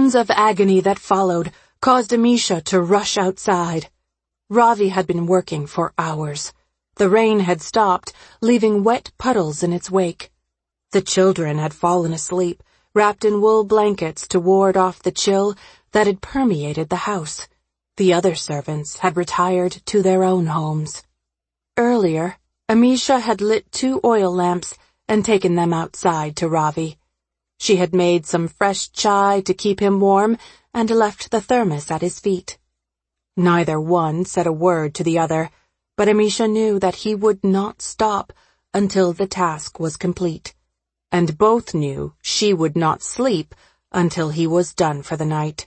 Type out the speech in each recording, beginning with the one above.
groans of agony that followed caused Amisha to rush outside. Ravi had been working for hours. The rain had stopped, leaving wet puddles in its wake. The children had fallen asleep, wrapped in wool blankets to ward off the chill that had permeated the house. The other servants had retired to their own homes. Earlier, Amisha had lit 2 oil lamps and taken them outside to Ravi. She had made some fresh chai to keep him warm and left the thermos at his feet. Neither one said a word to the other, but Amisha knew that he would not stop until the task was complete, and both knew she would not sleep until he was done for the night.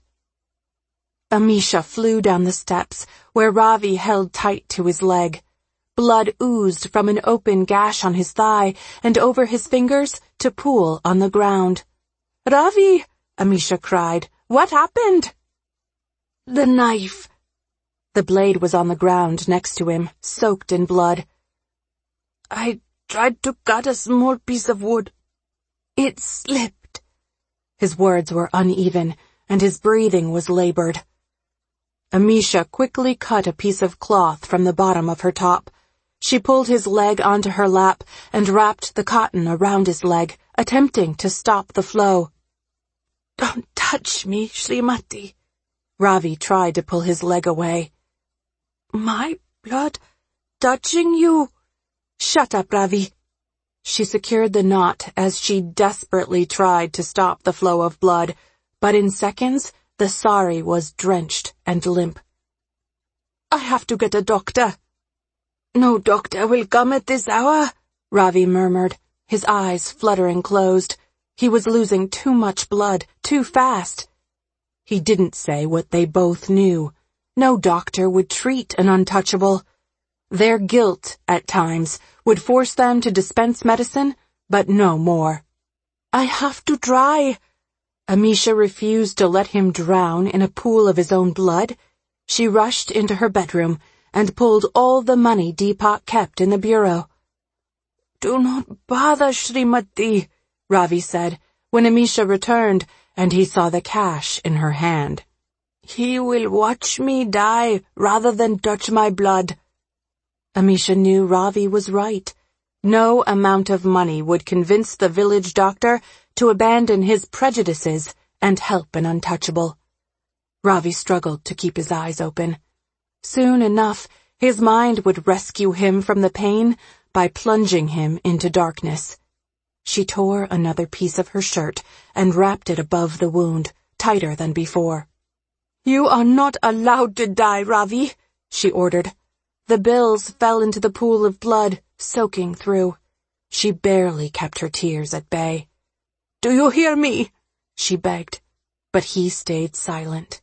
Amisha flew down the steps, where Ravi held tight to his leg. Blood oozed from an open gash on his thigh and over his fingers to pool on the ground. "Ravi!" Amisha cried. "What happened?" "The knife." The blade was on the ground next to him, soaked in blood. "I tried to cut a small piece of wood. It slipped." His words were uneven, and his breathing was labored. Amisha quickly cut a piece of cloth from the bottom of her top. She pulled his leg onto her lap and wrapped the cotton around his leg, attempting to stop the flow. "Don't touch me, Srimati." Ravi tried to pull his leg away. "My blood touching you." "Shut up, Ravi." She secured the knot as she desperately tried to stop the flow of blood, but in seconds the sari was drenched and limp. "I have to get a doctor." "No doctor will come at this hour," Ravi murmured, his eyes fluttering closed. He was losing too much blood, too fast. He didn't say what they both knew. No doctor would treat an untouchable. Their guilt, at times, would force them to dispense medicine, but no more. "I have to try." Amisha refused to let him drown in a pool of his own blood. She rushed into her bedroom and pulled all the money Deepak kept in the bureau. "Do not bother, Srimati," Ravi said, when Amisha returned and he saw the cash in her hand. "He will watch me die rather than touch my blood." Amisha knew Ravi was right. No amount of money would convince the village doctor to abandon his prejudices and help an untouchable. Ravi struggled to keep his eyes open. Soon enough, his mind would rescue him from the pain by plunging him into darkness. She tore another piece of her shirt and wrapped it above the wound, tighter than before. "You are not allowed to die, Ravi," she ordered. The bills fell into the pool of blood, soaking through. She barely kept her tears at bay. "Do you hear me?" she begged, but he stayed silent.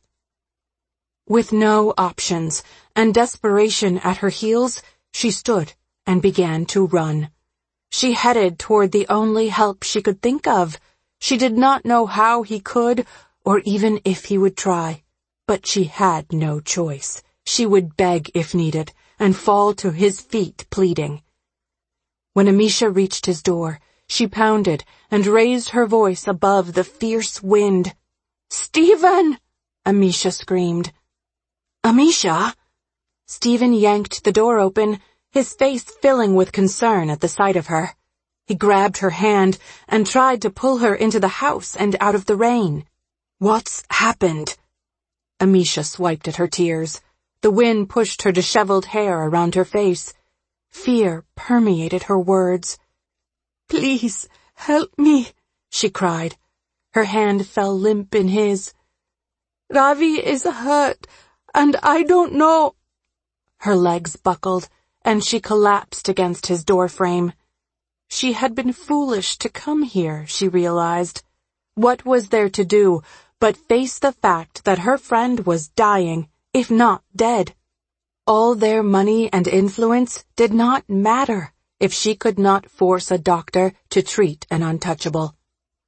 With no options and desperation at her heels, she stood and began to run. She headed toward the only help she could think of. She did not know how he could, or even if he would try. But she had no choice. She would beg if needed, and fall to his feet pleading. When Amisha reached his door, she pounded and raised her voice above the fierce wind. "Stephen!" Amisha screamed. "Amisha!" Stephen yanked the door open, his face filling with concern at the sight of her. He grabbed her hand and tried to pull her into the house and out of the rain. "What's happened?" Amisha swiped at her tears. The wind pushed her disheveled hair around her face. Fear permeated her words. "Please, help me," she cried. Her hand fell limp in his. "Ravi is hurt, and I don't know." Her legs buckled, and she collapsed against his doorframe. She had been foolish to come here, she realized. What was there to do but face the fact that her friend was dying, if not dead? All their money and influence did not matter if she could not force a doctor to treat an untouchable.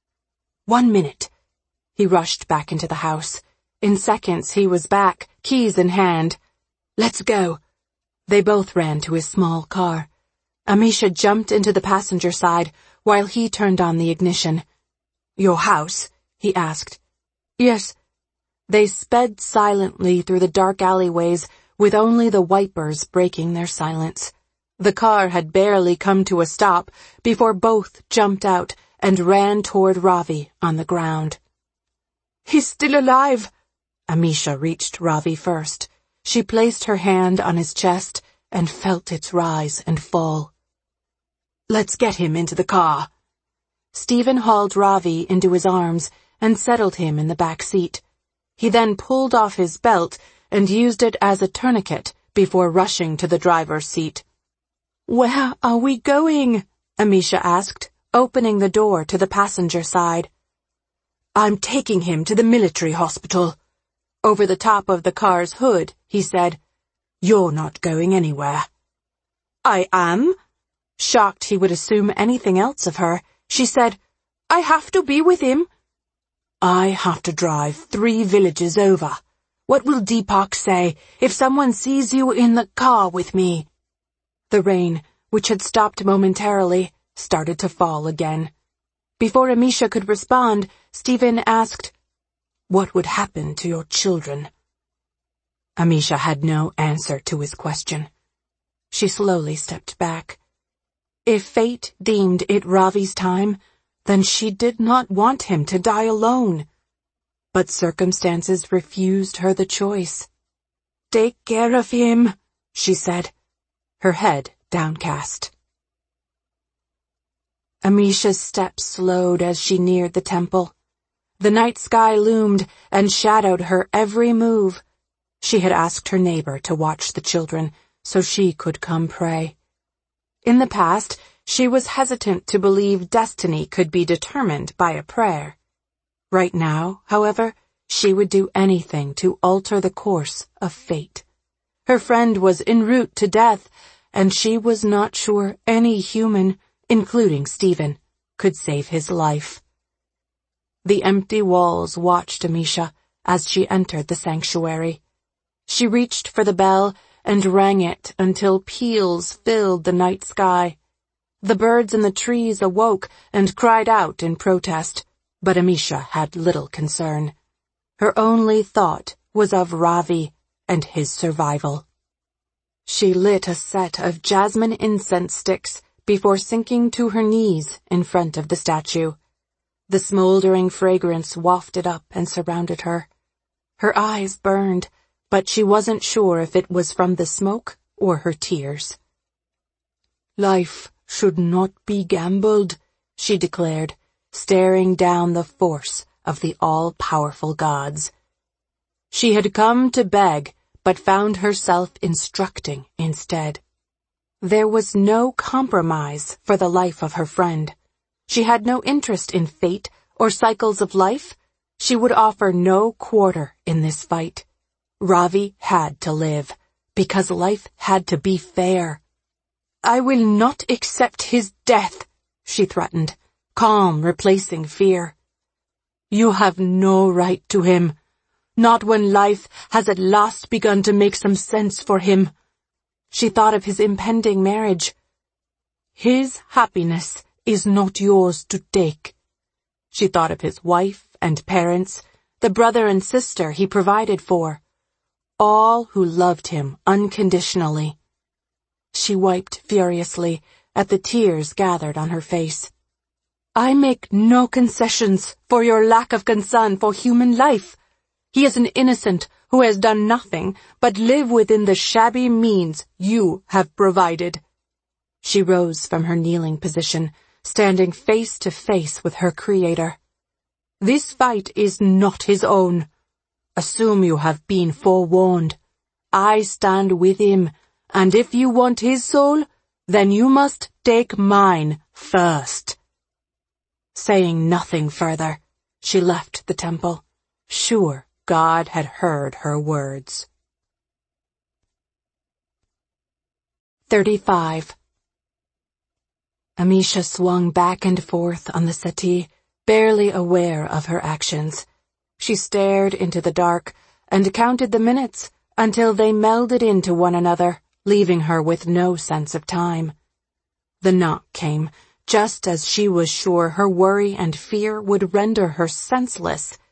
1 minute. He rushed back into the house. In seconds he was back, keys in hand. "Let's go." They both ran to his small car. Amisha jumped into the passenger side while he turned on the ignition. "Your house?" he asked. Yes. They sped silently through the dark alleyways, with only the wipers breaking their silence. The car had barely come to a stop before both jumped out and ran toward Ravi on the ground. "He's still alive!" Amisha reached Ravi first. She placed her hand on his chest and felt its rise and fall. "Let's get him into the car." Stephen hauled Ravi into his arms and settled him in the back seat. He then pulled off his belt and used it as a tourniquet before rushing to the driver's seat. "Where are we going?" Amisha asked, opening the door to the passenger side. "I'm taking him to the military hospital." Over the top of the car's hood, he said, "You're not going anywhere." "I am." Shocked he would assume anything else of her, she said, "I have to be with him." "I have to drive 3 villages over. What will Deepak say if someone sees you in the car with me?" The rain, which had stopped momentarily, started to fall again. Before Amisha could respond, Stephen asked, "What would happen to your children?" Amisha had no answer to his question. She slowly stepped back. If fate deemed it Ravi's time, then she did not want him to die alone. But circumstances refused her the choice. "Take care of him," she said, her head downcast. Amisha's steps slowed as she neared the temple. The night sky loomed and shadowed her every move. She had asked her neighbor to watch the children so she could come pray. In the past, she was hesitant to believe destiny could be determined by a prayer. Right now, however, she would do anything to alter the course of fate. Her friend was en route to death, and she was not sure any human, including Stephen, could save his life. The empty walls watched Amisha as she entered the sanctuary. She reached for the bell and rang it until peals filled the night sky. The birds in the trees awoke and cried out in protest, but Amisha had little concern. Her only thought was of Ravi and his survival. She lit a set of jasmine incense sticks before sinking to her knees in front of the statue. The smoldering fragrance wafted up and surrounded her. Her eyes burned, but she wasn't sure if it was from the smoke or her tears. "Life should not be gambled," she declared, staring down the force of the all-powerful gods. She had come to beg, but found herself instructing instead. There was no compromise for the life of her friend. She had no interest in fate or cycles of life. She would offer no quarter in this fight. Ravi had to live, because life had to be fair. "I will not accept his death," she threatened, calm replacing fear. "You have no right to him, not when life has at last begun to make some sense for him." She thought of his impending marriage. "His happiness is not yours to take." She thought of his wife and parents, the brother and sister he provided for, all who loved him unconditionally. She wiped furiously at the tears gathered on her face. "I make no concessions for your lack of concern for human life. He is an innocent who has done nothing but live within the shabby means you have provided." She rose from her kneeling position, standing face to face with her Creator. "This fight is not his own. Assume you have been forewarned. I stand with him, and if you want his soul, then you must take mine first." Saying nothing further, she left the temple, sure God had heard her words. 35. Amisha swung back and forth on the settee, barely aware of her actions. She stared into the dark and counted the minutes until they melded into one another, leaving her with no sense of time. The knock came just as she was sure her worry and fear would render her senseless.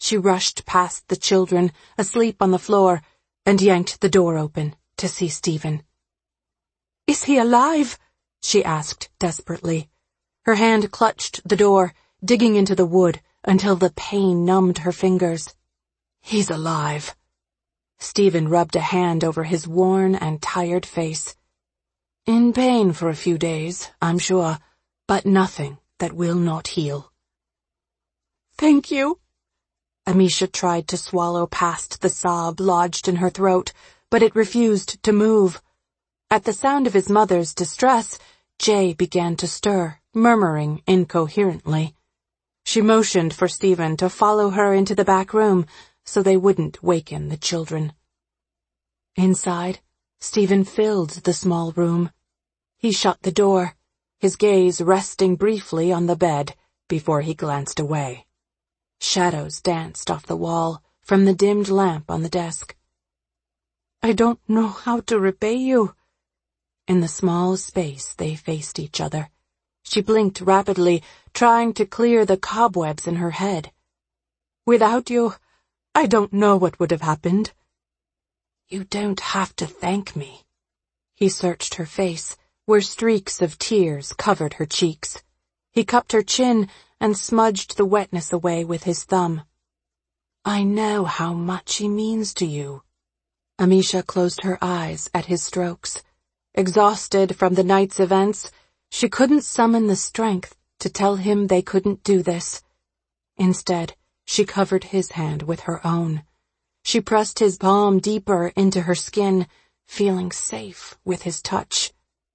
She rushed past the children, asleep on the floor, and yanked the door open to see Stephen. "Is he alive?" she asked desperately. Her hand clutched the door, digging into the wood until the pain numbed her fingers. "He's alive." Stephen rubbed a hand over his worn and tired face. "In pain for a few days, I'm sure, but nothing that will not heal." "Thank you." Amisha tried to swallow past the sob lodged in her throat, but it refused to move. At the sound of his mother's distress, Jay began to stir, murmuring incoherently. She motioned for Stephen to follow her into the back room so they wouldn't waken the children. Inside, Stephen filled the small room. He shut the door, his gaze resting briefly on the bed before he glanced away. Shadows danced off the wall from the dimmed lamp on the desk. "I don't know how to repay you." In the small space they faced each other. She blinked rapidly, trying to clear the cobwebs in her head. "Without you, I don't know what would have happened." "You don't have to thank me." He searched her face, where streaks of tears covered her cheeks. He cupped her chin and smudged the wetness away with his thumb. "I know how much he means to you." Amisha closed her eyes at his strokes. Exhausted from the night's events, she couldn't summon the strength to tell him they couldn't do this. Instead, she covered his hand with her own. She pressed his palm deeper into her skin, feeling safe with his touch.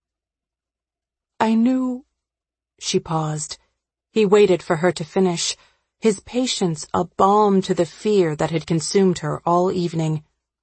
"I knew—" She paused. He waited for her to finish, his patience a balm to the fear that had consumed her all evening.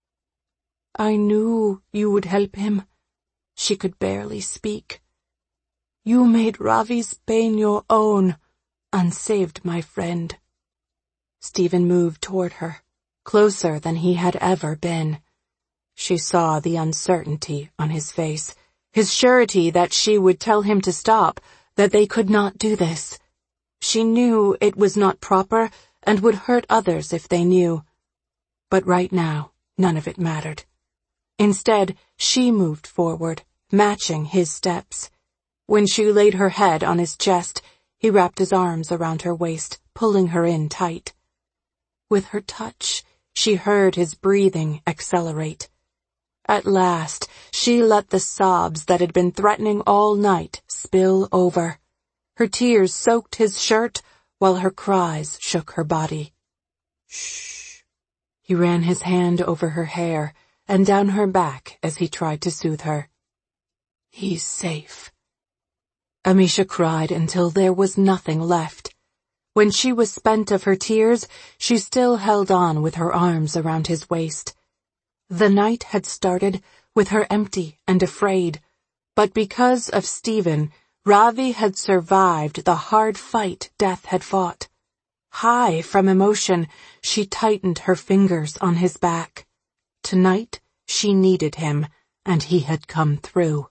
"I knew you would help him." She could barely speak. "You made Ravi's pain your own, and saved my friend." Stephen moved toward her, closer than he had ever been. She saw the uncertainty on his face, his surety that she would tell him to stop, that they could not do this. She knew it was not proper and would hurt others if they knew. But right now, none of it mattered. Instead, she moved forward, matching his steps. When she laid her head on his chest, he wrapped his arms around her waist, pulling her in tight. With her touch, she heard his breathing accelerate. At last, she let the sobs that had been threatening all night spill over. Her tears soaked his shirt, while her cries shook her body. "Shh." He ran his hand over her hair and down her back as he tried to soothe her. "He's safe." Amisha cried until there was nothing left. When she was spent of her tears, she still held on with her arms around his waist. The night had started with her empty and afraid, but because of Stephen, Ravi had survived the hard fight Death had fought. High from emotion, she tightened her fingers on his back. Tonight, she needed him, and he had come through.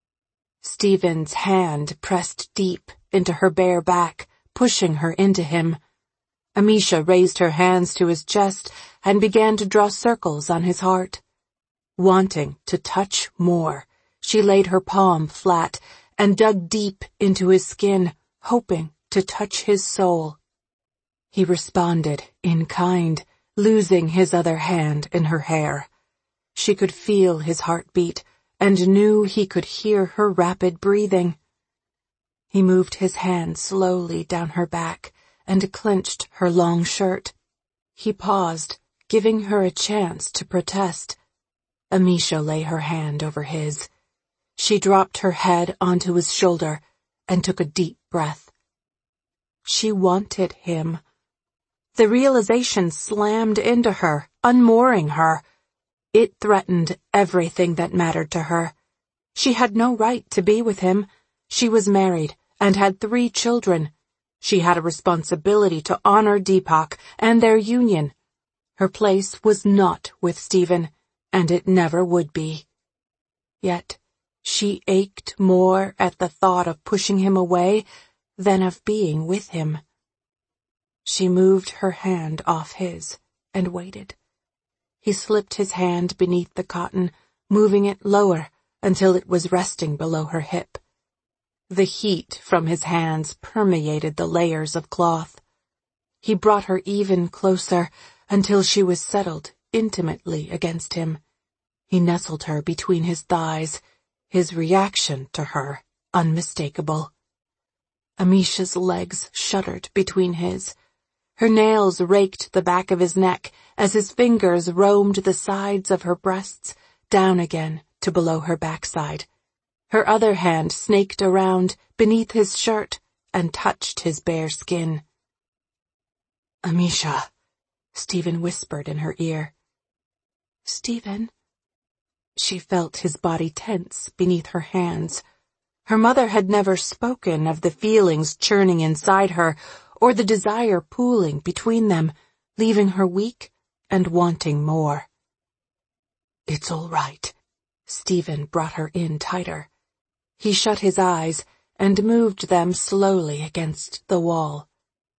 Stephen's hand pressed deep into her bare back, pushing her into him. Amisha raised her hands to his chest and began to draw circles on his heart. Wanting to touch more, she laid her palm flat and dug deep into his skin, hoping to touch his soul. He responded in kind, losing his other hand in her hair. She could feel his heartbeat and knew he could hear her rapid breathing. He moved his hand slowly down her back and clenched her long shirt. He paused, giving her a chance to protest. Amisha lay her hand over his. She dropped her head onto his shoulder and took a deep breath. She wanted him. The realization slammed into her, unmooring her. It threatened everything that mattered to her. She had no right to be with him. She was married and had 3 children. She had a responsibility to honor Deepak and their union. Her place was not with Stephen, and it never would be. Yet, she ached more at the thought of pushing him away than of being with him. She moved her hand off his and waited. He slipped his hand beneath the cotton, moving it lower until it was resting below her hip. The heat from his hands permeated the layers of cloth. He brought her even closer until she was settled intimately against him. He nestled her between his thighs, his reaction to her unmistakable. Amisha's legs shuddered between his. Her nails raked the back of his neck as his fingers roamed the sides of her breasts, down again to below her backside. Her other hand snaked around beneath his shirt and touched his bare skin. "Amisha," Stephen whispered in her ear. "Stephen." She felt his body tense beneath her hands. Her mother had never spoken of the feelings churning inside her or the desire pooling between them, leaving her weak and wanting more. "It's all right." Stephen brought her in tighter. He shut his eyes and moved them slowly against the wall.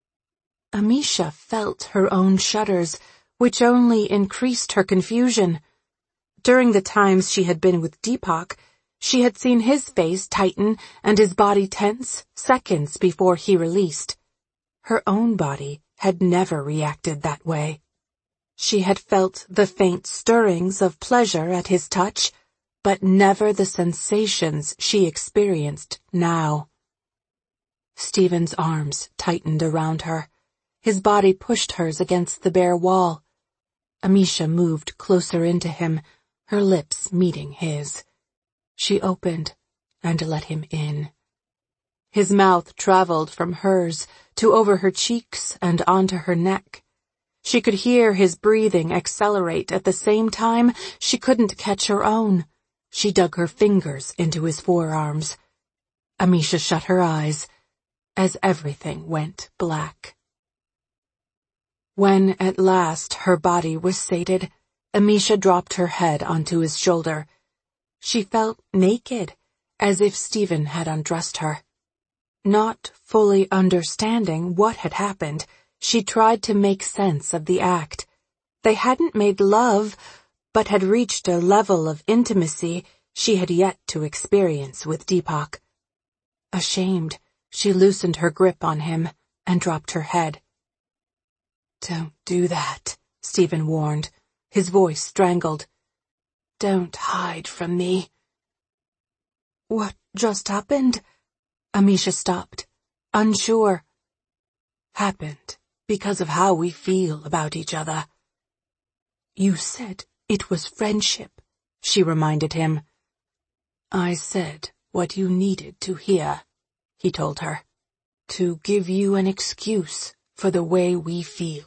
Amisha felt her own shudders, which only increased her confusion. During the times she had been with Deepak, she had seen his face tighten and his body tense seconds before he released. Her own body had never reacted that way. She had felt the faint stirrings of pleasure at his touch, but never the sensations she experienced now. Stephen's arms tightened around her. His body pushed hers against the bare wall. Amisha moved closer into him, her lips meeting his. She opened and let him in. His mouth traveled from hers to over her cheeks and onto her neck. She could hear his breathing accelerate at the same time she couldn't catch her own. She dug her fingers into his forearms. Amisha shut her eyes as everything went black. When at last her body was sated, Amisha dropped her head onto his shoulder. She felt naked, as if Stephen had undressed her. Not fully understanding what had happened, she tried to make sense of the act. They hadn't made love, but had reached a level of intimacy she had yet to experience with Deepak. Ashamed, she loosened her grip on him and dropped her head. "Don't do that," Stephen warned, his voice strangled. "Don't hide from me." "What just happened?" Amisha stopped, unsure. "Happened because of how we feel about each other." "You said it was friendship," she reminded him. "I said what you needed to hear," he told her, "to give you an excuse for the way we feel."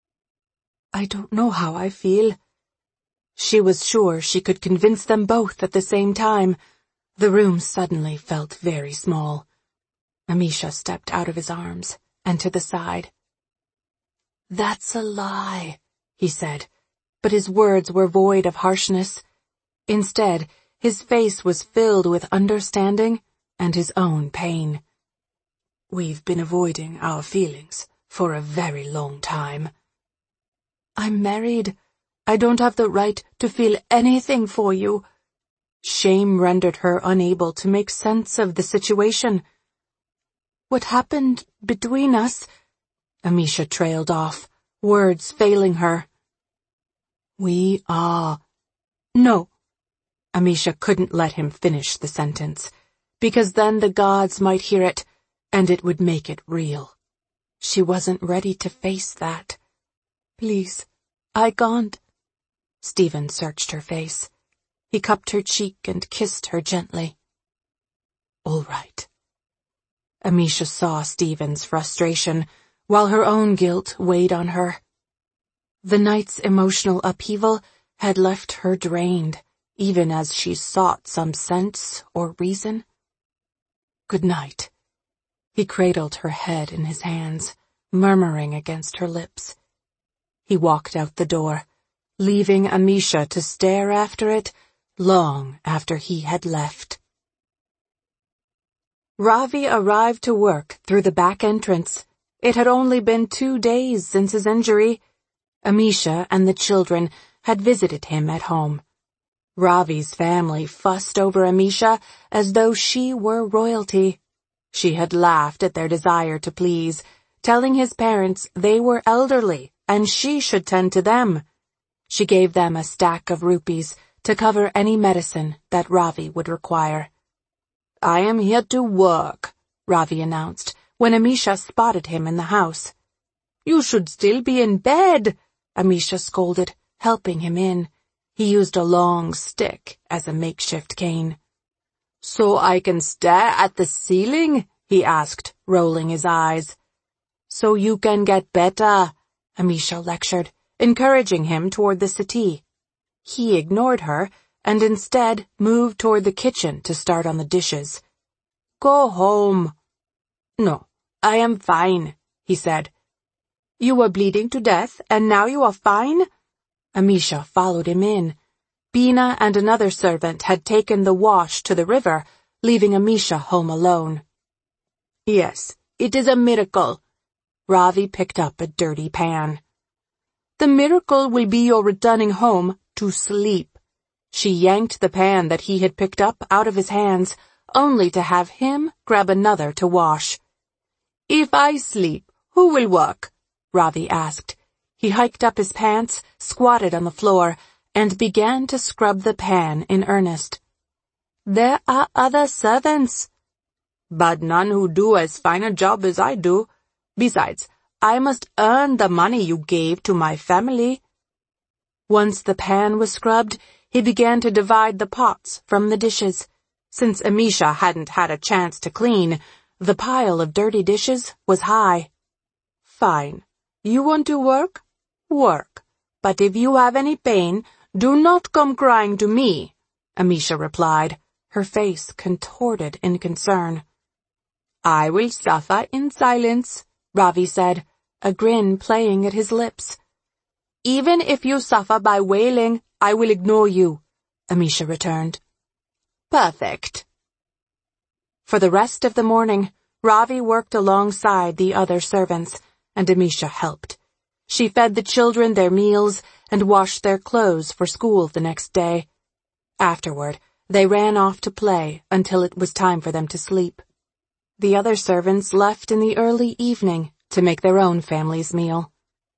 "I don't know how I feel." She was sure she could convince them both at the same time. The room suddenly felt very small. Amisha stepped out of his arms and to the side. "That's a lie," he said, but his words were void of harshness. Instead, his face was filled with understanding and his own pain. "We've been avoiding our feelings for a very long time." "I'm married. I don't have the right to feel anything for you." Shame rendered her unable to make sense of the situation. "What happened between us?" Amisha trailed off, words failing her. "We are—" "No." Amisha couldn't let him finish the sentence, because then the gods might hear it, and it would make it real. She wasn't ready to face that. "Please, I can't." Stephen searched her face. He cupped her cheek and kissed her gently. "All right." Amisha saw Stephen's frustration, while her own guilt weighed on her. The night's emotional upheaval had left her drained, even as she sought some sense or reason. "Good night." He cradled her head in his hands, murmuring against her lips. He walked out the door, leaving Amisha to stare after it long after he had left. Ravi arrived to work through the back entrance. It had only been 2 days since his injury. Amisha and the children had visited him at home. Ravi's family fussed over Amisha as though she were royalty. She had laughed at their desire to please, telling his parents they were elderly and she should tend to them. She gave them a stack of rupees to cover any medicine that Ravi would require. "I am here to work," Ravi announced when Amisha spotted him in the house. "You should still be in bed," Amisha scolded, helping him in. He used a long stick as a makeshift cane. "So I can stare at the ceiling?" he asked, rolling his eyes. "So you can get better," Amisha lectured, encouraging him toward the settee. He ignored her and instead moved toward the kitchen to start on the dishes. "Go home." "No, I am fine," he said. "You were bleeding to death, and now you are fine?" Amisha followed him in. Bina and another servant had taken the wash to the river, leaving Amisha home alone. "Yes, it is a miracle." Ravi picked up a dirty pan. "The miracle will be your returning home to sleep." She yanked the pan that he had picked up out of his hands, only to have him grab another to wash. "If I sleep, who will work?" Ravi asked. He hiked up his pants, squatted on the floor, and began to scrub the pan in earnest. "There are other servants." "But none who do as fine a job as I do. Besides, I must earn the money you gave to my family." Once the pan was scrubbed, he began to divide the pots from the dishes. Since Amisha hadn't had a chance to clean, the pile of dirty dishes was high. "Fine. You want to work? Work. But if you have any pain, do not come crying to me," Amisha replied, her face contorted in concern. "I will suffer in silence," Ravi said, a grin playing at his lips. "Even if you suffer by wailing, I will ignore you," Amisha returned. "Perfect." For the rest of the morning, Ravi worked alongside the other servants, and Amisha helped. She fed the children their meals and washed their clothes for school the next day. Afterward, they ran off to play until it was time for them to sleep. The other servants left in the early evening to make their own family's meal.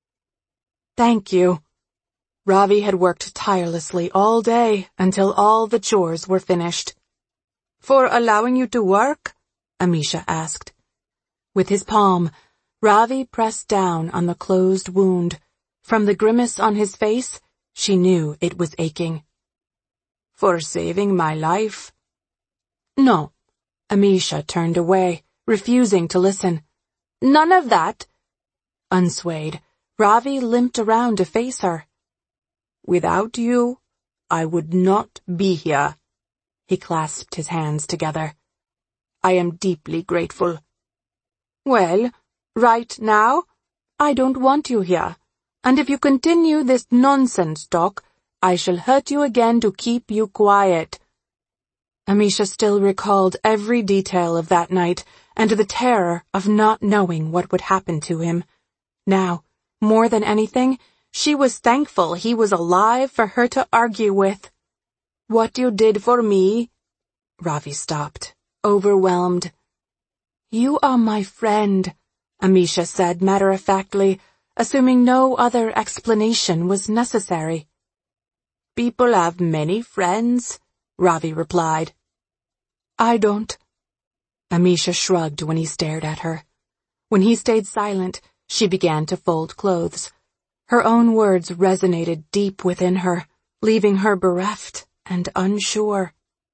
"Thank you." Ravi had worked tirelessly all day until all the chores were finished. "For allowing you to work?" Amisha asked. With his palm, Ravi pressed down on the closed wound. From the grimace on his face, she knew it was aching. "For saving my life?" "No." Amisha turned away, refusing to listen. "None of that." Unswayed, Ravi limped around to face her. "Without you, I would not be here." He clasped his hands together. "I am deeply grateful." "Well, right now, I don't want you here. And if you continue this nonsense talk, I shall hurt you again to keep you quiet." Amisha still recalled every detail of that night and the terror of not knowing what would happen to him. Now, more than anything, she was thankful he was alive for her to argue with. "What you did for me—" Ravi stopped, overwhelmed. "You are my friend," Amisha said matter-of-factly, assuming no other explanation was necessary. "People have many friends," Ravi replied. "I don't." Amisha shrugged when he stared at her. When he stayed silent, she began to fold clothes. Her own words resonated deep within her, leaving her bereft and unsure.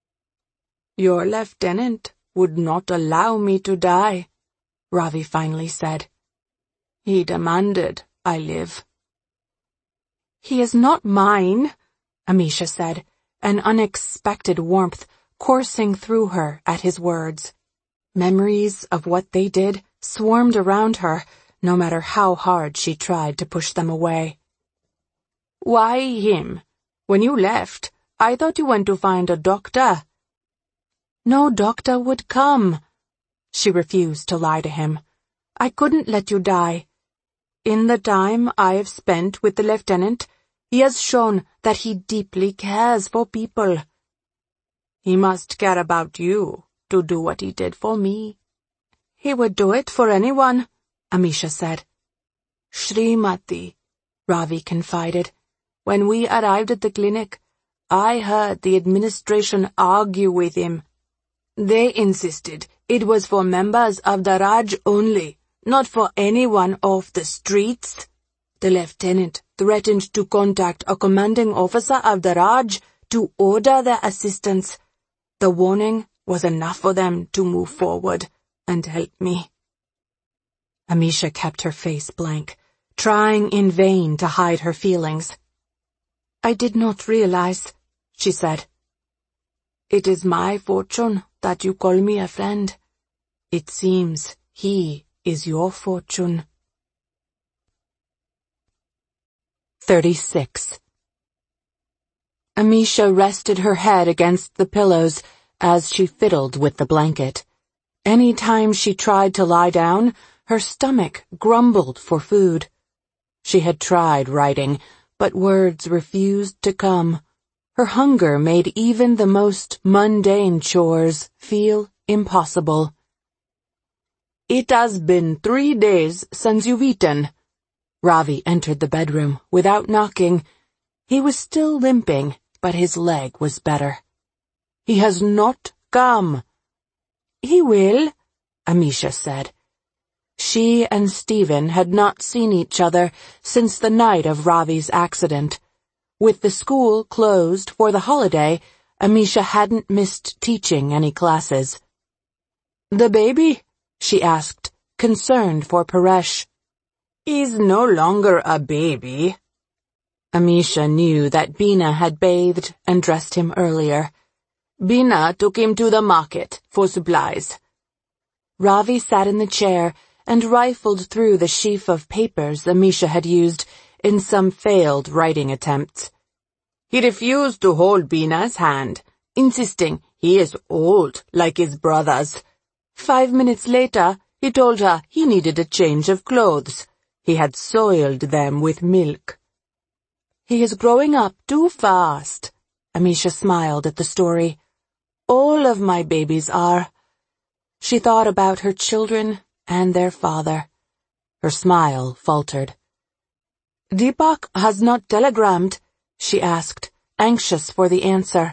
"Your lieutenant would not allow me to die," Ravi finally said. "He demanded I live." "He is not mine," Amisha said, an unexpected warmth coursing through her at his words. Memories of what they did swarmed around her, no matter how hard she tried to push them away. "Why him? When you left, I thought you went to find a doctor." "No doctor would come." She refused to lie to him. I couldn't let you die. In the time I have spent with the lieutenant, he has shown that he deeply cares for people. He must care about you to do what he did for me. He would do it for anyone, Amisha said. Srimati, Ravi confided, when we arrived at the clinic, I heard the administration argue with him. They insisted it was for members of the Raj only, not for anyone off the streets. The lieutenant threatened to contact a commanding officer of the Raj to order their assistance. The warning was enough for them to move forward and help me. Amisha kept her face blank, trying in vain to hide her feelings. I did not realize, she said. It is my fortune that you call me a friend. It seems he is your fortune. 36. Amisha rested her head against the pillows as she fiddled with the blanket. Any time she tried to lie down, her stomach grumbled for food. She had tried writing, but words refused to come. Her hunger made even the most mundane chores feel impossible. It has been 3 days since you've eaten. Ravi entered the bedroom without knocking. He was still limping, but his leg was better. He has not come. He will, Amisha said. She and Stephen had not seen each other since the night of Ravi's accident. With the school closed for the holiday, Amisha hadn't missed teaching any classes. The baby? She asked, concerned for Paresh. He's no longer a baby. Amisha knew that Beena had bathed and dressed him earlier. Beena took him to the market for supplies. Ravi sat in the chair and rifled through the sheaf of papers Amisha had used in some failed writing attempts. He refused to hold Beena's hand, insisting he is old like his brothers. 5 minutes later, he told her he needed a change of clothes. He had soiled them with milk. He is growing up too fast. Amisha smiled at the story. All of my babies are. She thought about her children and their father. Her smile faltered. Deepak has not telegrammed, she asked, anxious for the answer.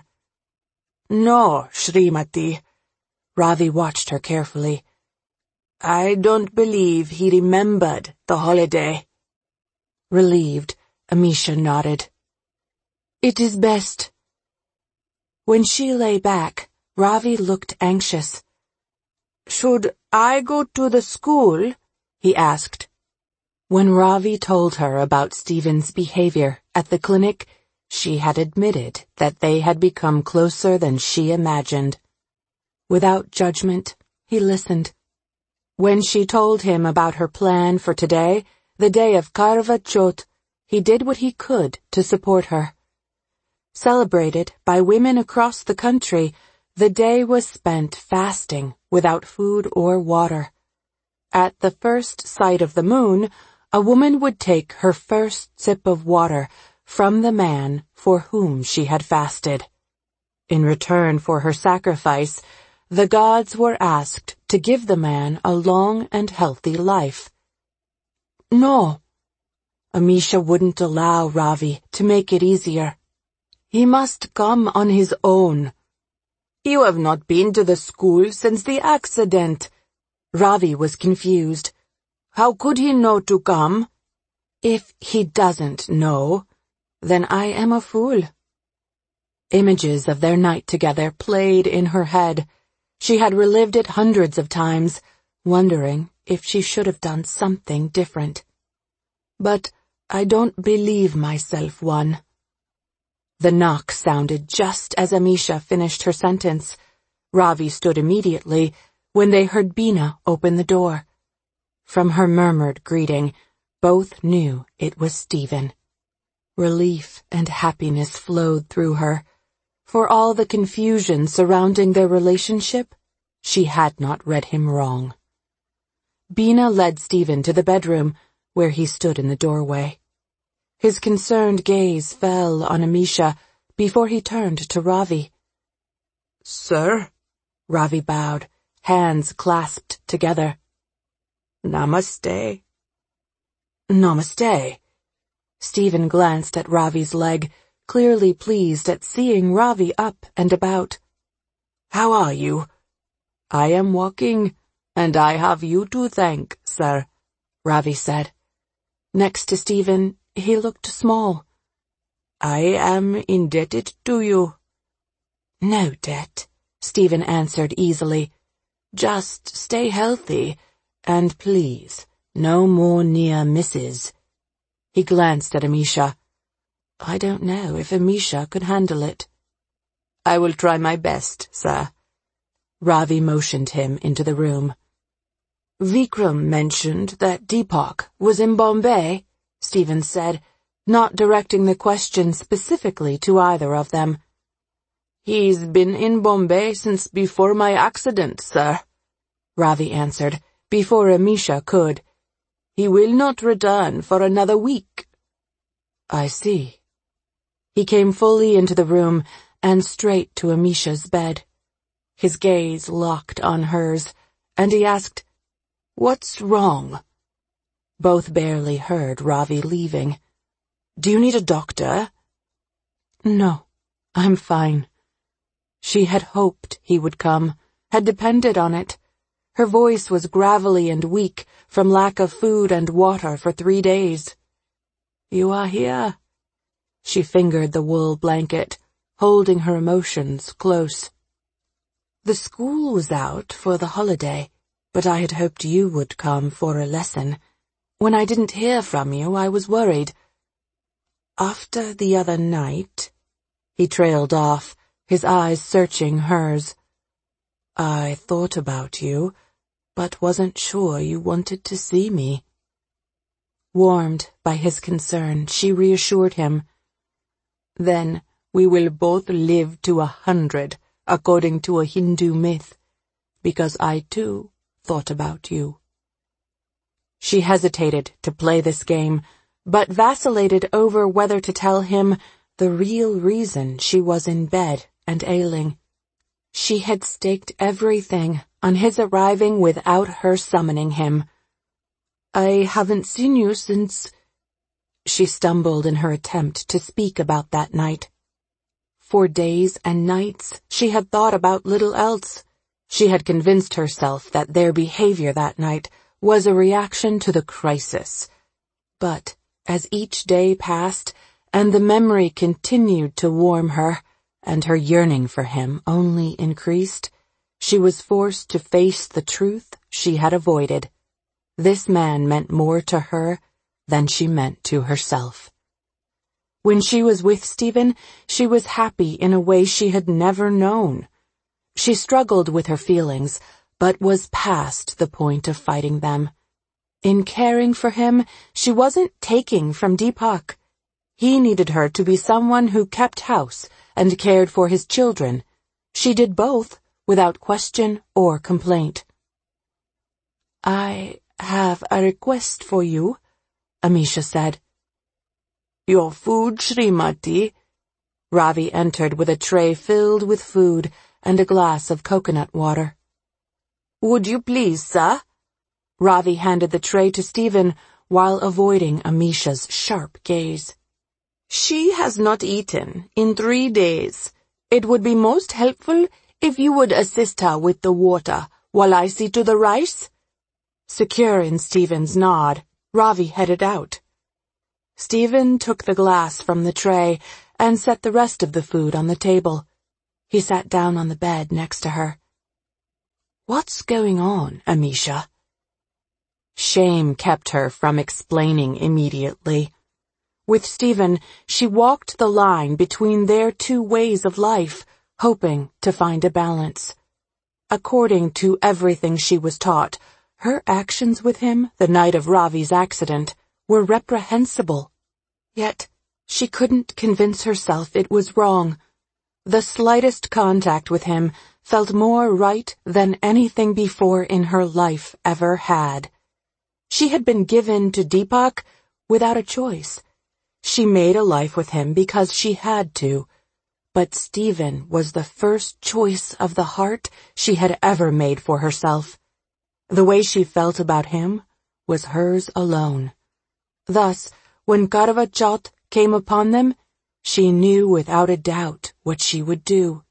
No, Srimati. Ravi watched her carefully. I don't believe he remembered the holiday. Relieved, Amisha nodded. It is best. When she lay back, Ravi looked anxious. Should I go to the school? He asked. When Ravi told her about Stephen's behavior at the clinic, she had admitted that they had become closer than she imagined. Without judgment, he listened. When she told him about her plan for today, the day of Karva Chauth, he did what he could to support her. Celebrated by women across the country, the day was spent fasting without food or water. At the first sight of the moon, a woman would take her first sip of water from the man for whom she had fasted. In return for her sacrifice, the gods were asked to give the man a long and healthy life. No. Amisha wouldn't allow Ravi to make it easier. He must come on his own. You have not been to the school since the accident. Ravi was confused. How could he know to come? If he doesn't know, then I am a fool. Images of their night together played in her head. She had relived it hundreds of times, wondering if she should have done something different. But I don't believe myself one. The knock sounded just as Amisha finished her sentence. Ravi stood immediately when they heard Beena open the door. From her murmured greeting, both knew it was Stephen. Relief and happiness flowed through her. For all the confusion surrounding their relationship, she had not read him wrong. Bina led Stephen to the bedroom, where he stood in the doorway. His concerned gaze fell on Amisha before he turned to Ravi. "Sir?" Ravi bowed, hands clasped together. "Namaste." "Namaste." Stephen glanced at Ravi's leg, clearly pleased at seeing Ravi up and about. "How are you?" "I am walking, and I have you to thank, sir," Ravi said. Next to Stephen, he looked small. "I am indebted to you." "No debt," Stephen answered easily. "Just stay healthy, and please, no more near misses." He glanced at Amisha. I don't know if Amisha could handle it. "I will try my best, sir." Ravi motioned him into the room. "Vikram mentioned that Deepak was in Bombay," Stephen said, not directing the question specifically to either of them. "He's been in Bombay since before my accident, sir," Ravi answered, before Amisha could. "He will not return for another week." "I see." He came fully into the room and straight to Amisha's bed. His gaze locked on hers, and he asked, "What's wrong?" Both barely heard Ravi leaving. "Do you need a doctor?" "No, I'm fine." She had hoped he would come, had depended on it. Her voice was gravelly and weak from lack of food and water for 3 days. "You are here." She fingered the wool blanket, holding her emotions close. "The school was out for the holiday, but I had hoped you would come for a lesson. When I didn't hear from you, I was worried. After the other night," he trailed off, his eyes searching hers. "I thought about you, but wasn't sure you wanted to see me." Warmed by his concern, she reassured him. "Then we will both live to 100, according to a Hindu myth, because I too thought about you." She hesitated to play this game, but vacillated over whether to tell him the real reason she was in bed and ailing. She had staked everything on his arriving without her summoning him. "I haven't seen you since—" She stumbled in her attempt to speak about that night. For days and nights she had thought about little else. She had convinced herself that their behavior that night was a reaction to the crisis. But as each day passed and the memory continued to warm her, and her yearning for him only increased, she was forced to face the truth she had avoided. This man meant more to her than she meant to herself. When she was with Stephen, she was happy in a way she had never known. She struggled with her feelings, but was past the point of fighting them. In caring for him, she wasn't taking from Deepak. He needed her to be someone who kept house and cared for his children. She did both, without question or complaint. "I have a request for you," Amisha said. "Your food, Srimati." Ravi entered with a tray filled with food and a glass of coconut water. "Would you please, sir?" Ravi handed the tray to Stephen while avoiding Amisha's sharp gaze. "She has not eaten in 3 days. It would be most helpful if you would assist her with the water while I see to the rice." Secure in Stephen's nod, Ravi headed out. Stephen took the glass from the tray and set the rest of the food on the table. He sat down on the bed next to her. "What's going on, Amisha?" Shame kept her from explaining immediately. With Stephen, she walked the line between their 2 ways of life, hoping to find a balance. According to everything she was taught, her actions with him the night of Ravi's accident were reprehensible. Yet she couldn't convince herself it was wrong. The slightest contact with him felt more right than anything before in her life ever had. She had been given to Deepak without a choice. She made a life with him because she had to. But Stephen was the first choice of the heart she had ever made for herself. The way she felt about him was hers alone. Thus, when Karwa Chauth came upon them, she knew without a doubt what she would do.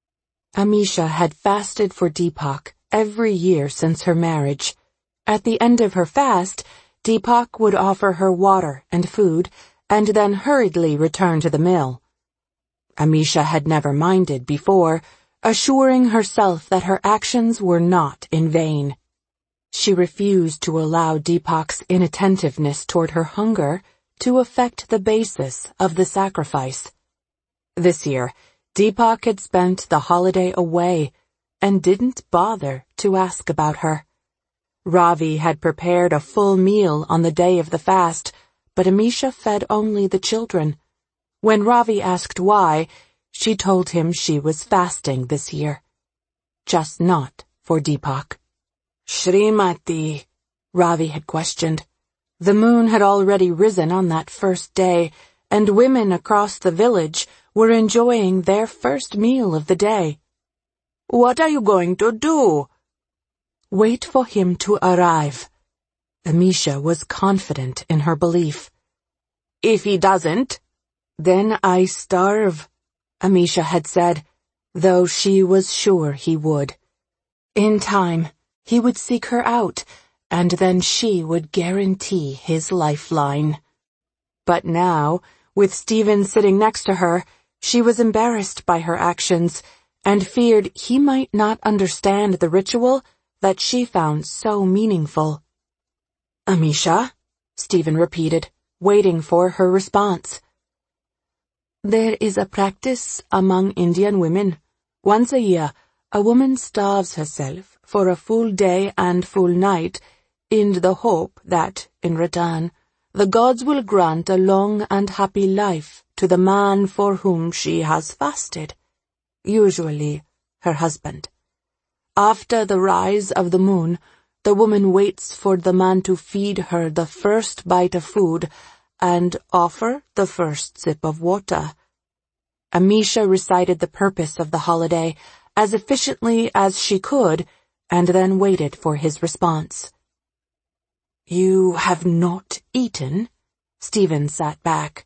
Amisha had fasted for Deepak every year since her marriage. At the end of her fast, Deepak would offer her water and food, and then hurriedly return to the mill. Amisha had never minded before, assuring herself that her actions were not in vain. She refused to allow Deepak's inattentiveness toward her hunger to affect the basis of the sacrifice. This year, Deepak had spent the holiday away and didn't bother to ask about her. Ravi had prepared a full meal on the day of the fast, but Amisha fed only the children. When Ravi asked why, she told him she was fasting this year. Just not for Deepak. "Shrimati," Ravi had questioned. The moon had already risen on that first day, and women across the village were enjoying their first meal of the day. "What are you going to do?" "Wait for him to arrive." Amisha was confident in her belief. "If he doesn't?" "Then I starve," Amisha had said, though she was sure he would. In time, he would seek her out, and then she would guarantee his lifeline. But now, with Stephen sitting next to her, she was embarrassed by her actions, and feared he might not understand the ritual that she found so meaningful. "Amisha?" Stephen repeated, waiting for her response. "There is a practice among Indian women. Once a year, a woman starves herself for a full day and full night in the hope that, in return, the gods will grant a long and happy life to the man for whom she has fasted, usually her husband. After the rise of the moon, the woman waits for the man to feed her the first bite of food and offer the first sip of water." Amisha recited the purpose of the holiday as efficiently as she could, and then waited for his response. "You have not eaten?" Stephen sat back.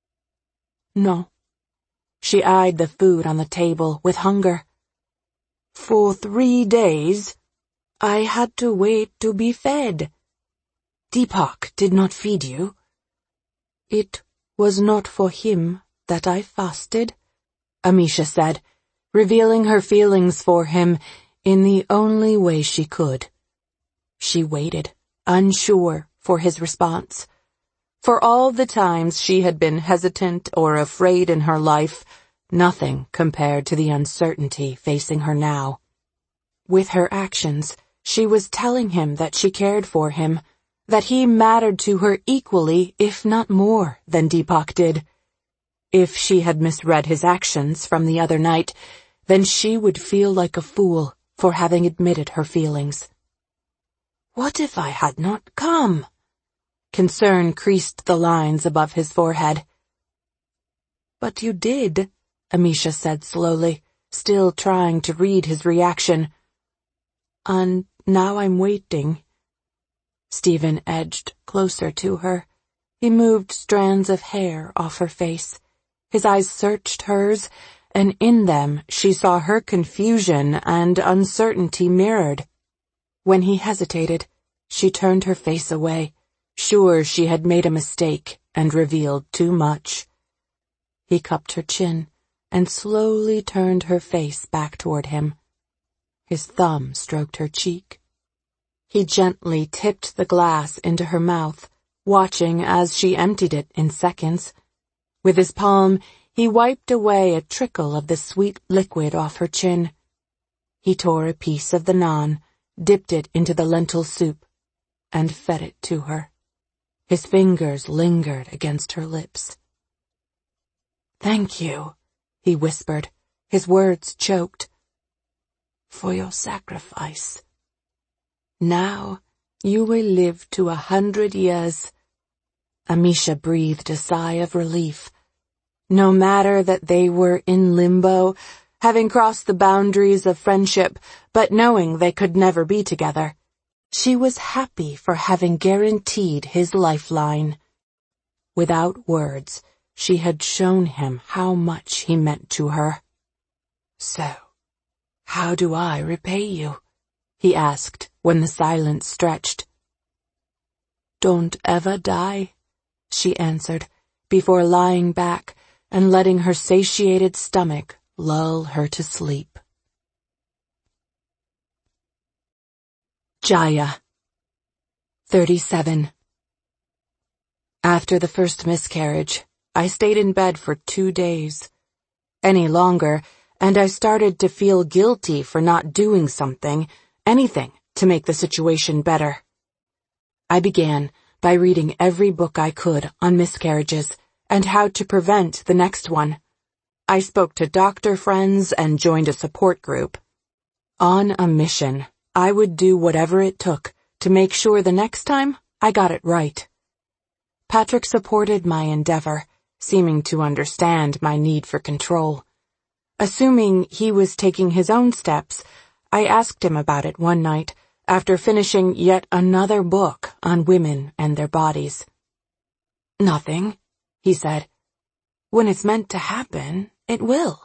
"No." She eyed the food on the table with hunger. "For 3 days? I had to wait to be fed." "Deepak did not feed you?" "It was not for him that I fasted," Amisha said, revealing her feelings for him in the only way she could. She waited, unsure, for his response. For all the times she had been hesitant or afraid in her life, nothing compared to the uncertainty facing her now. With her actions, she was telling him that she cared for him, that he mattered to her equally, if not more, than Deepak did. If she had misread his actions from the other night, then she would feel like a fool for having admitted her feelings. "What if I had not come?" Concern creased the lines above his forehead. "But you did," Amisha said slowly, still trying to read his reaction. "And now I'm waiting." Stephen edged closer to her. He moved strands of hair off her face. His eyes searched hers, and in them she saw her confusion and uncertainty mirrored. When he hesitated, she turned her face away, sure she had made a mistake and revealed too much. He cupped her chin and slowly turned her face back toward him. His thumb stroked her cheek. He gently tipped the glass into her mouth, watching as she emptied it in seconds. With his palm, he wiped away a trickle of the sweet liquid off her chin. He tore a piece of the naan, dipped it into the lentil soup, and fed it to her. His fingers lingered against her lips. "Thank you," he whispered, his words choked. "For your sacrifice. Now You will live to 100 years. Amisha breathed a sigh of relief. No matter that they were in limbo, having crossed the boundaries of friendship, but knowing they could never be together, she was happy for having guaranteed his lifeline. Without words, she had shown him how much he meant to her. "So, how do I repay you?" he asked when the silence stretched. "Don't ever die," she answered, before lying back and letting her satiated stomach lull her to sleep. Jaya, 37. After the first miscarriage, I stayed in bed for 2 days. Any longer, and I started to feel guilty for not doing something, anything, to make the situation better. I began by reading every book I could on miscarriages and how to prevent the next one. I spoke to doctor friends and joined a support group. On a mission, I would do whatever it took to make sure the next time I got it right. Patrick supported my endeavor, seeming to understand my need for control. Assuming he was taking his own steps, I asked him about it one night, after finishing yet another book on women and their bodies. "Nothing," he said. "When it's meant to happen, it will."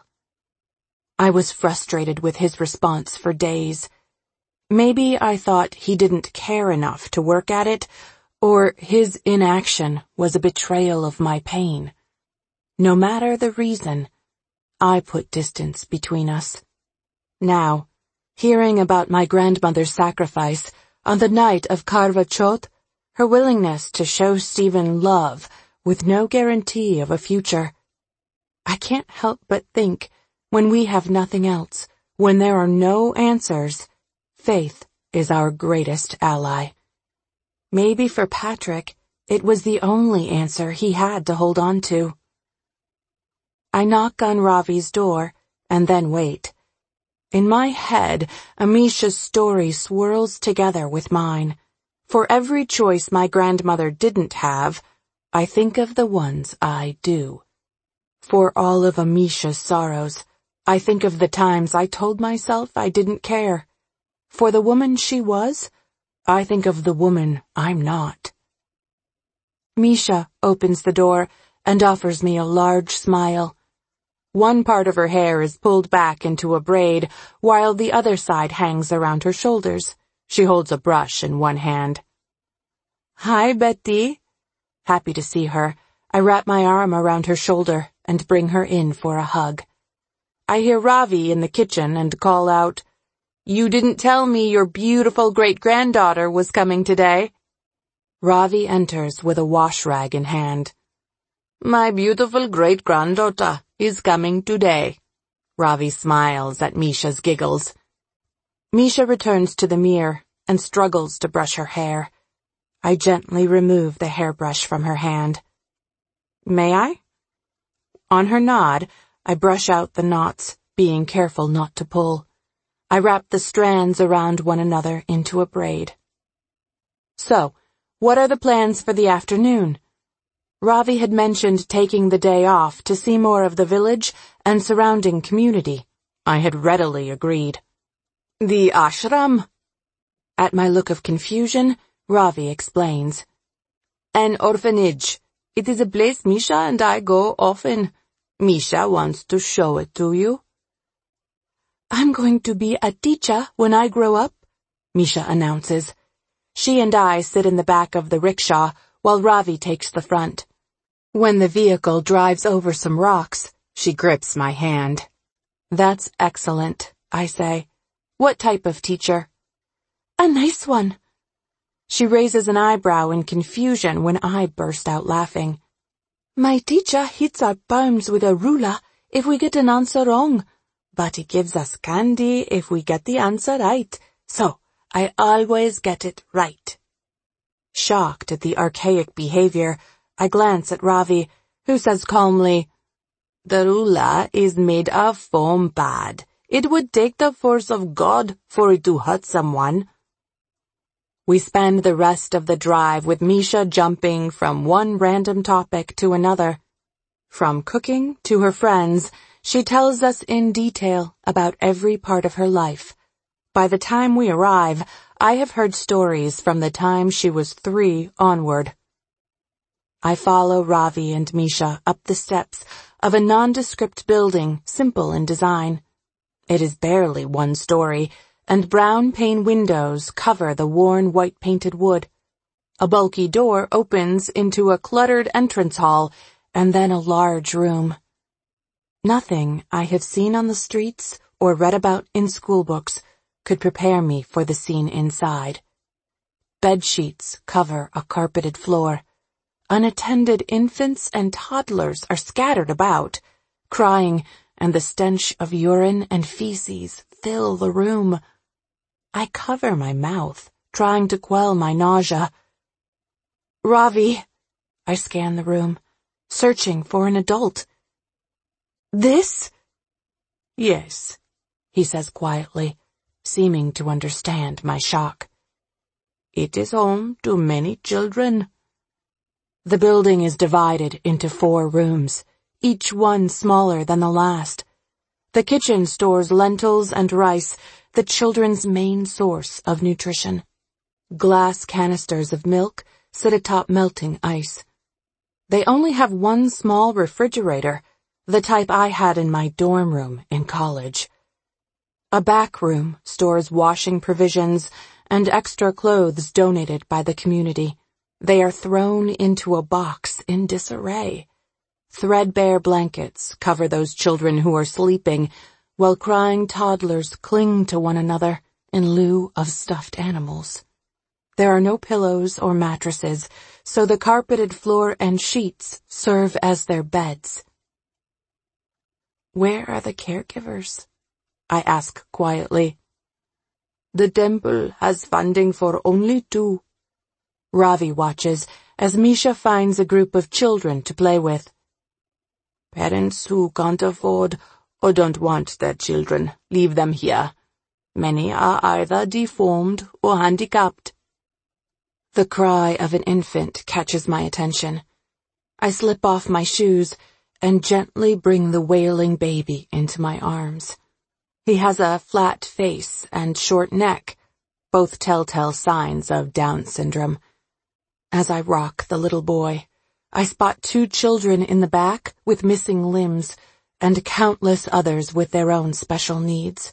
I was frustrated with his response for days. Maybe I thought he didn't care enough to work at it, or his inaction was a betrayal of my pain. No matter the reason, I put distance between us. Now, hearing about my grandmother's sacrifice on the night of Karva Chauth, her willingness to show Stephen love with no guarantee of a future, I can't help but think, when we have nothing else, when there are no answers, faith is our greatest ally. Maybe for Patrick, it was the only answer he had to hold on to. I knock on Ravi's door, and then wait. In my head, Amisha's story swirls together with mine. For every choice my grandmother didn't have, I think of the ones I do. For all of Amisha's sorrows, I think of the times I told myself I didn't care. For the woman she was, I think of the woman I'm not. Misha opens the door and offers me a large smile. One part of her hair is pulled back into a braid, while the other side hangs around her shoulders. She holds a brush in one hand. "Hi, Betty." Happy to see her, I wrap my arm around her shoulder and bring her in for a hug. I hear Ravi in the kitchen and call out, "You didn't tell me your beautiful great-granddaughter was coming today." Ravi enters with a wash rag in hand. "My beautiful great-granddaughter is coming today." Ravi smiles at Misha's giggles. Misha returns to the mirror and struggles to brush her hair. I gently remove the hairbrush from her hand. "May I?" On her nod, I brush out the knots, being careful not to pull. I wrap the strands around one another into a braid. "So, what are the plans for the afternoon?" Ravi had mentioned taking the day off to see more of the village and surrounding community. I had readily agreed. "The ashram." At my look of confusion, Ravi explains. "An orphanage. It is a place Misha and I go often. Misha wants to show it to you." "I'm going to be a teacher when I grow up," Misha announces. She and I sit in the back of the rickshaw while Ravi takes the front. When the vehicle drives over some rocks, she grips my hand. "That's excellent," I say. "What type of teacher?" "A nice one." She raises an eyebrow in confusion when I burst out laughing. "My teacher hits our palms with a ruler if we get an answer wrong, but he gives us candy if we get the answer right, so I always get it right." Shocked at the archaic behavior, I glance at Ravi, who says calmly, "The ruler is made of foam pad. It would take the force of God for it to hurt someone." We spend the rest of the drive with Misha jumping from one random topic to another. From cooking to her friends, she tells us in detail about every part of her life. By the time we arrive, I have heard stories from the time she was 3 onward. I follow Ravi and Misha up the steps of a nondescript building, simple in design. It is barely 1 story, and brown pane windows cover the worn white-painted wood. A bulky door opens into a cluttered entrance hall, and then a large room. Nothing I have seen on the streets or read about in schoolbooks could prepare me for the scene inside. Bedsheets cover a carpeted floor. Unattended infants and toddlers are scattered about, crying, and the stench of urine and feces fill the room. I cover my mouth, trying to quell my nausea. Ravi, I scan the room, searching for an adult. This? Yes, he says quietly, seeming to understand my shock. It is home to many children. The building is divided into 4 rooms, each one smaller than the last. The kitchen stores lentils and rice, the children's main source of nutrition. Glass canisters of milk sit atop melting ice. They only have 1 small refrigerator, the type I had in my dorm room in college. A back room stores washing provisions and extra clothes donated by the community. They are thrown into a box in disarray. Threadbare blankets cover those children who are sleeping, while crying toddlers cling to one another in lieu of stuffed animals. There are no pillows or mattresses, so the carpeted floor and sheets serve as their beds. Where are the caregivers? I ask quietly. The temple has funding for only 2. Ravi watches as Misha finds a group of children to play with. Parents who can't afford or don't want their children leave them here. Many are either deformed or handicapped. The cry of an infant catches my attention. I slip off my shoes and gently bring the wailing baby into my arms. He has a flat face and short neck, both telltale signs of Down syndrome. As I rock the little boy, I spot 2 children in the back with missing limbs and countless others with their own special needs.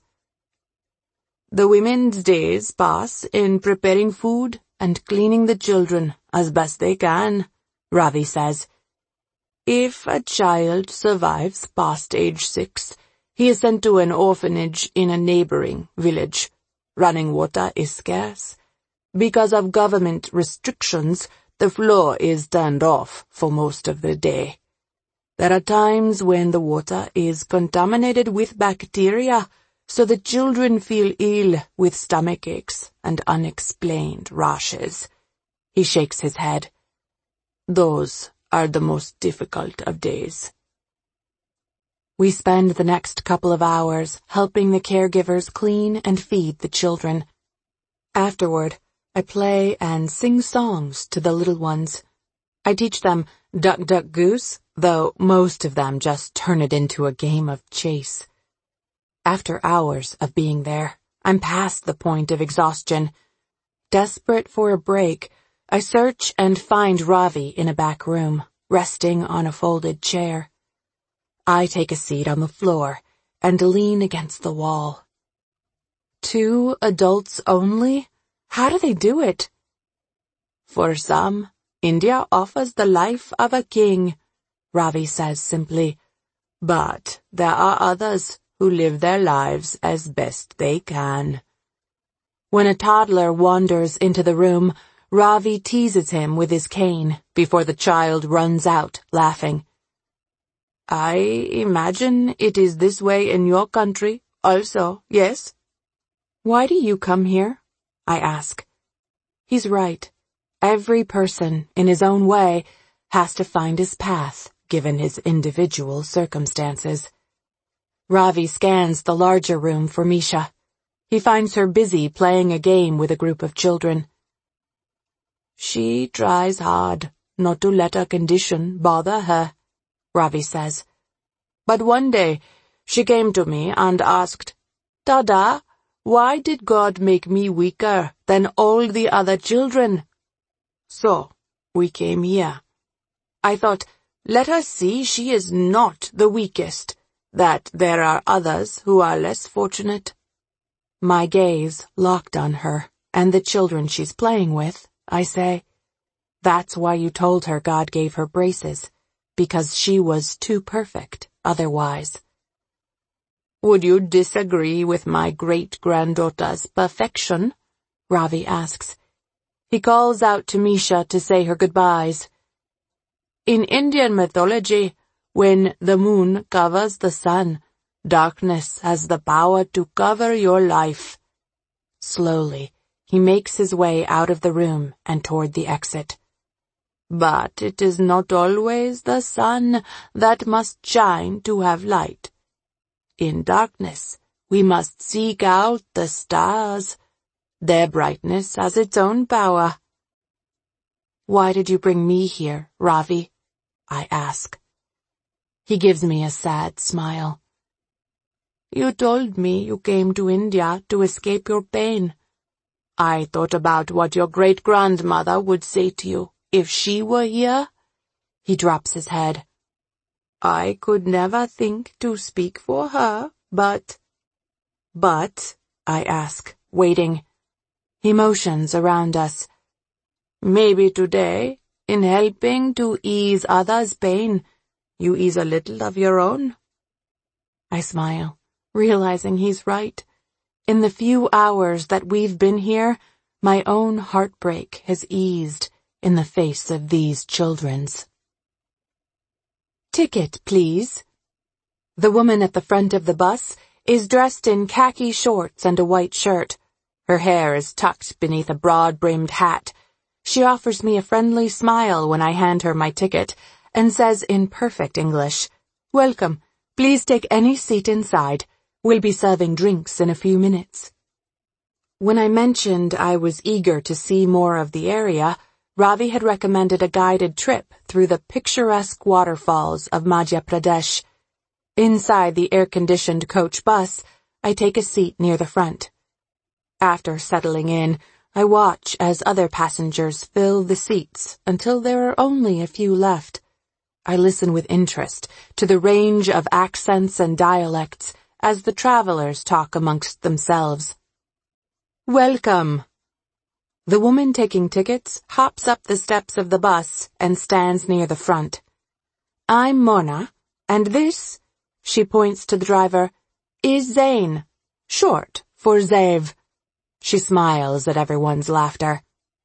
The women's days pass in preparing food and cleaning the children as best they can, Ravi says. If a child survives past age 6, he is sent to an orphanage in a neighboring village. Running water is scarce. Because of government restrictions, the floor is turned off for most of the day. There are times when the water is contaminated with bacteria, so the children feel ill with stomach aches and unexplained rashes. He shakes his head. Those are the most difficult of days. We spend the next couple of hours helping the caregivers clean and feed the children. Afterward, I play and sing songs to the little ones. I teach them Duck, Duck, Goose, though most of them just turn it into a game of chase. After hours of being there, I'm past the point of exhaustion. Desperate for a break, I search and find Ravi in a back room, resting on a folded chair. I take a seat on the floor and lean against the wall. 2 adults only? How do they do it? For some, India offers the life of a king, Ravi says simply. But there are others who live their lives as best they can. When a toddler wanders into the room, Ravi teases him with his cane before the child runs out, laughing. I imagine it is this way in your country also, yes? Why do you come here? I ask. He's right. Every person, in his own way, has to find his path, given his individual circumstances. Ravi scans the larger room for Misha. He finds her busy playing a game with a group of children. She tries hard not to let her condition bother her, Ravi says. But one day, she came to me and asked, Dada, why did God make me weaker than all the other children? So, we came here. I thought, let her see she is not the weakest, that there are others who are less fortunate. My gaze locked on her and the children she's playing with, I say. That's why you told her God gave her braces, because she was too perfect otherwise. Would you disagree with my great-granddaughter's perfection? Ravi asks. He calls out to Misha to say her goodbyes. In Indian mythology, when the moon covers the sun, darkness has the power to cover your life. Slowly, he makes his way out of the room and toward the exit. But it is not always the sun that must shine to have light. In darkness, we must seek out the stars. Their brightness has its own power. Why did you bring me here, Ravi? I ask. He gives me a sad smile. You told me you came to India to escape your pain. I thought about what your great-grandmother would say to you if she were here. He drops his head. I could never think to speak for her, but... But, I ask, waiting. He motions around us. Maybe today, in helping to ease others' pain, you ease a little of your own. I smile, realizing he's right. In the few hours that we've been here, my own heartbreak has eased in the face of these children's. Ticket, please. The woman at the front of the bus is dressed in khaki shorts and a white shirt. Her hair is tucked beneath a broad-brimmed hat. She offers me a friendly smile when I hand her my ticket and says in perfect English, Welcome. Please take any seat inside. We'll be serving drinks in a few minutes. When I mentioned I was eager to see more of the area, Ravi had recommended a guided trip through the picturesque waterfalls of Madhya Pradesh. Inside the air-conditioned coach bus, I take a seat near the front. After settling in, I watch as other passengers fill the seats until there are only a few left. I listen with interest to the range of accents and dialects as the travelers talk amongst themselves. Welcome. The woman taking tickets hops up the steps of the bus and stands near the front. I'm Mona, and this, she points to the driver, is Zain, short for Zev. She smiles at everyone's laughter.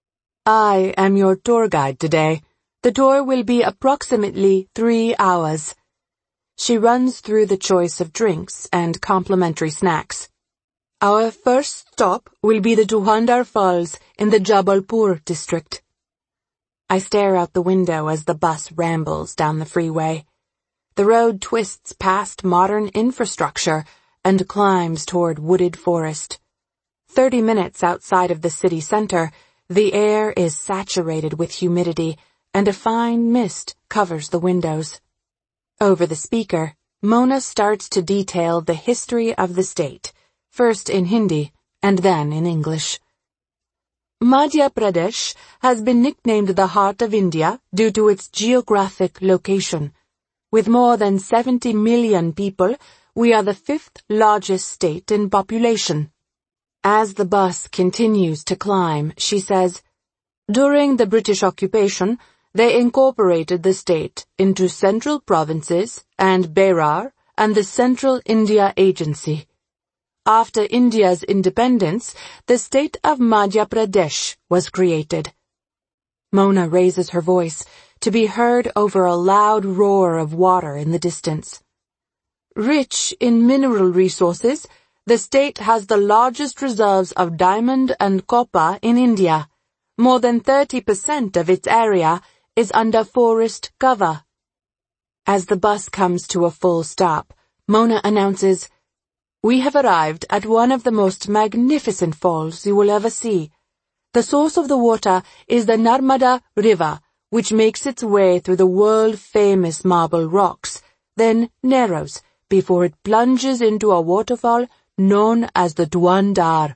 I am your tour guide today. The tour will be approximately 3 hours. She runs through the choice of drinks and complimentary snacks. Our first stop will be the Duhandar Falls in the Jabalpur district. I stare out the window as the bus rambles down the freeway. The road twists past modern infrastructure and climbs toward wooded forest. 30 minutes outside of the city center, the air is saturated with humidity, and a fine mist covers the windows. Over the speaker, Mona starts to detail the history of the state, first in Hindi and then in English. Madhya Pradesh has been nicknamed the heart of India due to its geographic location. With more than 70 million people, we are the 5th largest state in population. As the bus continues to climb, she says, During the British occupation, they incorporated the state into central provinces and Berar and the Central India Agency. After India's independence, the state of Madhya Pradesh was created. Mona raises her voice to be heard over a loud roar of water in the distance. Rich in mineral resources, the state has the largest reserves of diamond and copper in India. More than 30% of its area is under forest cover. As the bus comes to a full stop, Mona announces, We have arrived at one of the most magnificent falls you will ever see. The source of the water is the Narmada River, which makes its way through the world-famous marble rocks, then narrows before it plunges into a waterfall known as the Dhuandar.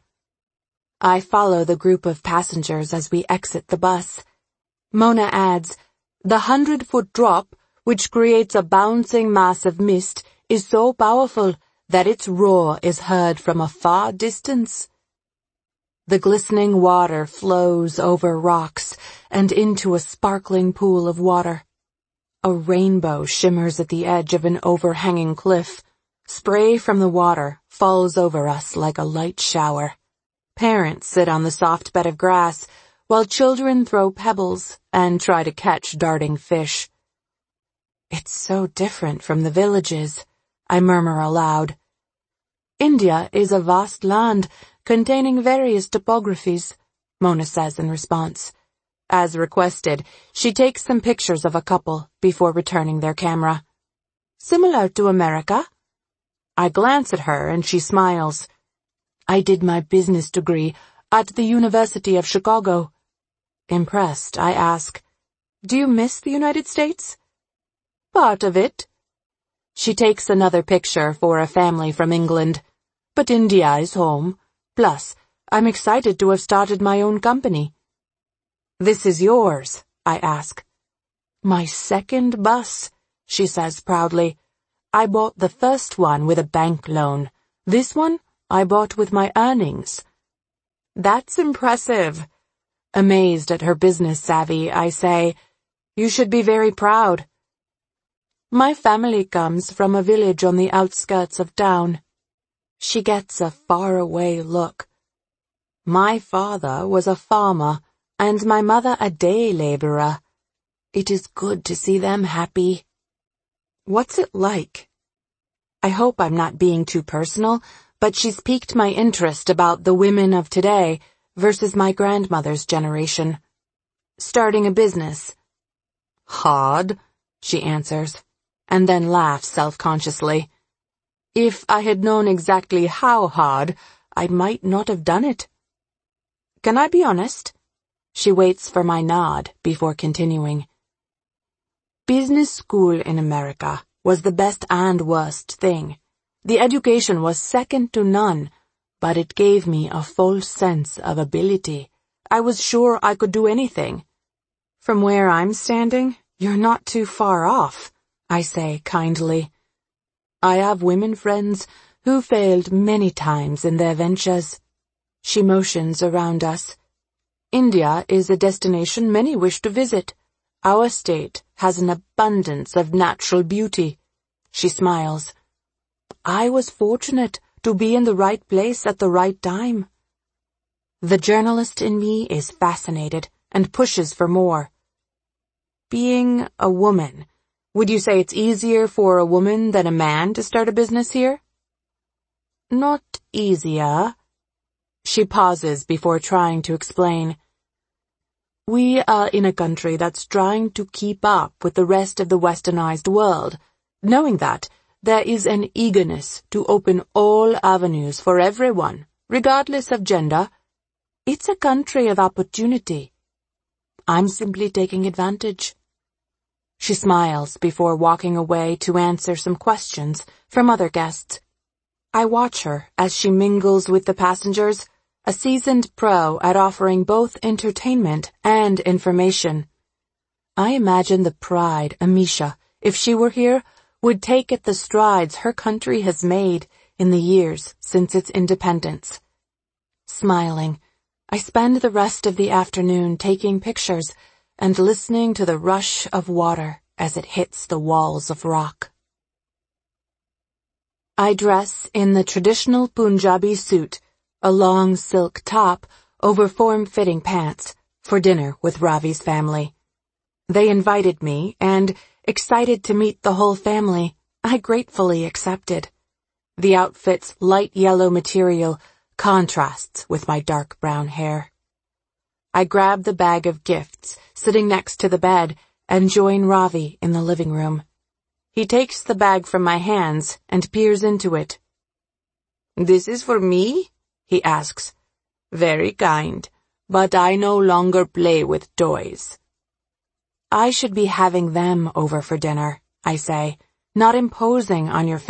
I follow the group of passengers as we exit the bus. Mona adds, "The 100-foot drop, which creates a bouncing mass of mist, is so powerful that its roar is heard from a far distance." The glistening water flows over rocks and into a sparkling pool of water. A rainbow shimmers at the edge of an overhanging cliff. Spray from the water falls over us like a light shower. Parents sit on the soft bed of grass, while children throw pebbles and try to catch darting fish. "It's so different from the villages," I murmur aloud. "India is a vast land containing various topographies," Mona says in response. As requested, she takes some pictures of a couple before returning their camera. "Similar to America?" I glance at her and she smiles. "I did my business degree at the University of Chicago." Impressed, I ask, "Do you miss the United States?" "Part of it." She takes another picture for a family from England. "But India is home. Plus, I'm excited to have started my own company." "This is yours?" I ask. "My second bus," she says proudly. "I bought the first one with a bank loan. This one I bought with my earnings." "That's impressive." Amazed at her business savvy, I say, "You should be very proud." "My family comes from a village on the outskirts of town." She gets a faraway look. "My father was a farmer, and my mother a day laborer. It is good to see them happy." "What's it like?" I hope I'm not being too personal, but she's piqued my interest about the women of today versus my grandmother's generation. "Starting a business." "Hard," she answers, and then laughs self-consciously. "If I had known exactly how hard, I might not have done it." "Can I be honest?" She waits for my nod before continuing. "Business school in America was the best and worst thing. The education was second to none, but it gave me a false sense of ability. I was sure I could do anything." "From where I'm standing, you're not too far off," I say kindly. "I have women friends who failed many times in their ventures." She motions around us. "India is a destination many wish to visit. Our state has an abundance of natural beauty." She smiles. "I was fortunate to be in the right place at the right time." The journalist in me is fascinated and pushes for more. "Being a woman, would you say it's easier for a woman than a man to start a business here?" "Not easier." She pauses before trying to explain. "We are in a country that's trying to keep up with the rest of the westernized world, knowing that there is an eagerness to open all avenues for everyone, regardless of gender. It's a country of opportunity. I'm simply taking advantage." She smiles before walking away to answer some questions from other guests. I watch her as she mingles with the passengers, a seasoned pro at offering both entertainment and information. I imagine the pride Amisha, if she were here, would take at the strides her country has made in the years since its independence. Smiling, I spend the rest of the afternoon taking pictures and listening to the rush of water as it hits the walls of rock. I dress in the traditional Punjabi suit, a long silk top over form-fitting pants, for dinner with Ravi's family. They invited me, and, excited to meet the whole family, I gratefully accepted. The outfit's light yellow material contrasts with my dark brown hair. I grab the bag of gifts sitting next to the bed and join Ravi in the living room. He takes the bag from my hands and peers into it. "This is for me?" he asks. "Very kind. but I no longer play with toys." "I should be having them over for dinner," I say, "not imposing on your